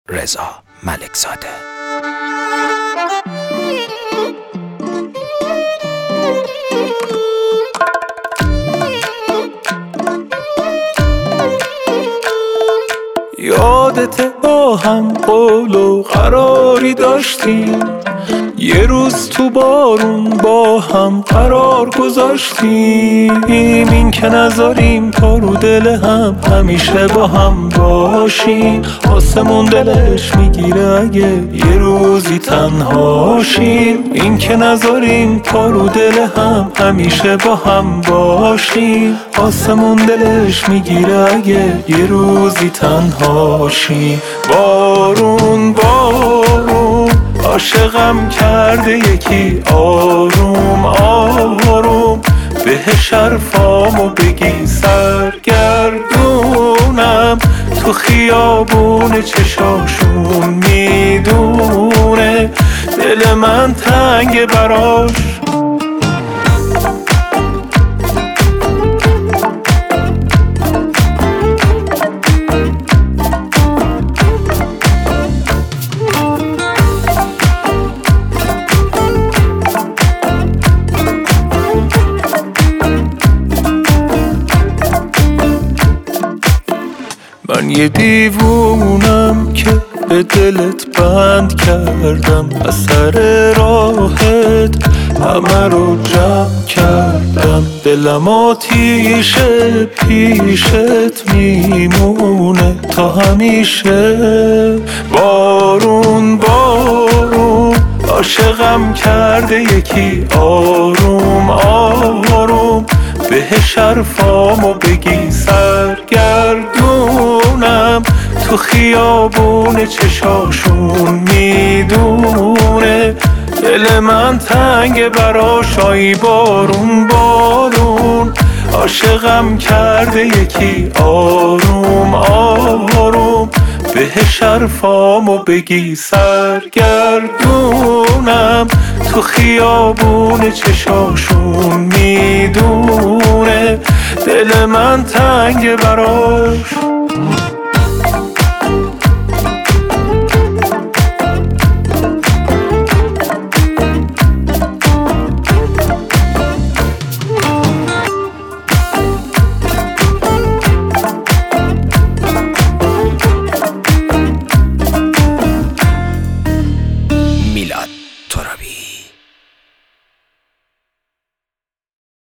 رضا ملکزاده. یادت با هم قول و قراری داشتیم، یه روز تو بارون با هم قرار گذاشتیم، این که نذاریم تا رو دل هم همیشه با هم باشیم. آسمون دلش میگیره اگه یه روزی تنهاشیم، این که نذاریم تا رو دل هم همیشه با هم باشیم. آسمون دلش میگیره اگه یه روزی تنهاشیم. بارون بارون عاشقم کرده یکی، آروم آروم بهش حرفامو بگی، سرگردونم تو خیابون چشاشون، میدونه دل من تنگ براش. من یه دیوونم که به دلت بند کردم، اثر راحت همه رو جمع کردم. دلم آتیشه پیشت میمونه تا همیشه. بارون بارون عاشقم کرده یکی، آروم آروم بهش حرفامو بگی، سرگردونم تو خیابون چشاشون، میدونه دل من تنگ براش. آی بارون بارون عاشقم کرده یکی، آروم آروم بهش حرفامو بگی، سرگردونم تو خیابون چشاشون، میدونه دل من تنگ براش.